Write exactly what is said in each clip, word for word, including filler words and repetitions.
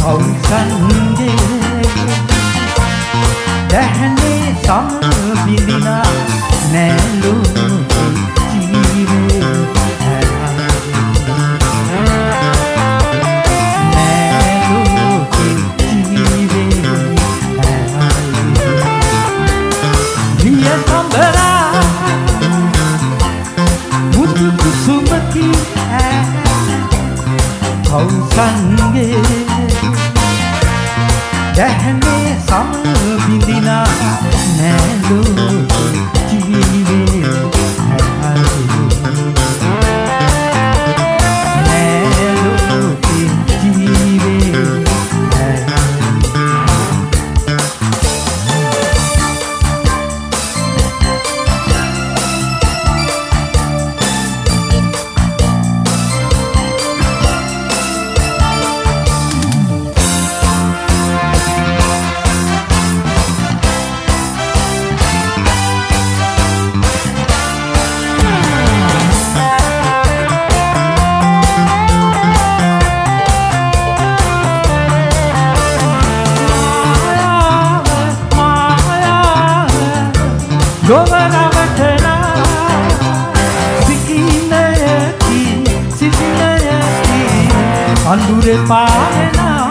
කවුසන්ගේ දැහනේ සම බිඳිනා නැලෝ ජීවේ නැලෝ ජීවේ නිය සම්බරා මුතු කුසුමකි කවුසන්ගේ දැහනේ සම බිඳිනා නැලෝ ජීවේ නැලෝ ජීවේ ගොවරවටනා සිකිනයකි සිසිනයකි අඳුරේ පායනා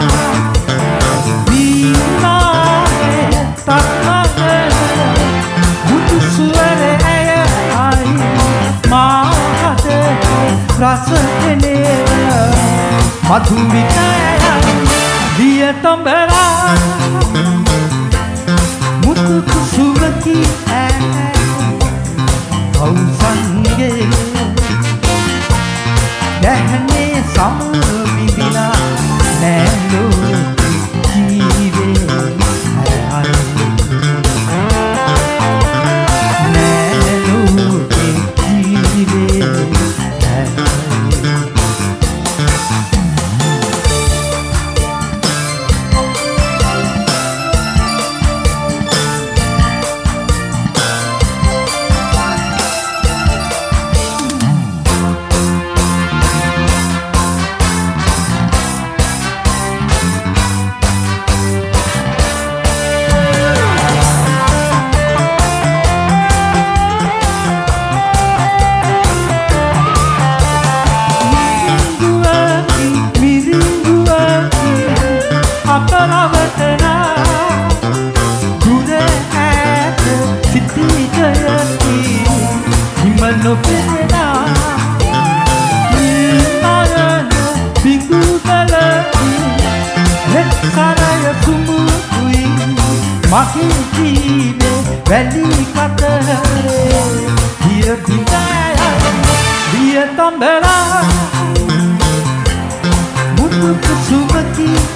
වීණාවේ තත්මගල මුතු සුවරේ ඇය අයි මාහත රසකනේ මధుවිතයන් දිය තඹරා මුතු කුසුමකි කවුසන්ගේ දැහනේ සම බිඳිනා නැලෝ ජීවේ නැලෝ ජීවේ අපරවටනා දුරේ ඈත සිටිජයකි හිමනො පෙනෙනා නිර්මයන පිඟුකලකි හෙත්සරය සුමුතුයි මගේ ජීවේ වැලි කතරේ හිර බිඳයයි දිය තඹරා මුතු කුසුමකි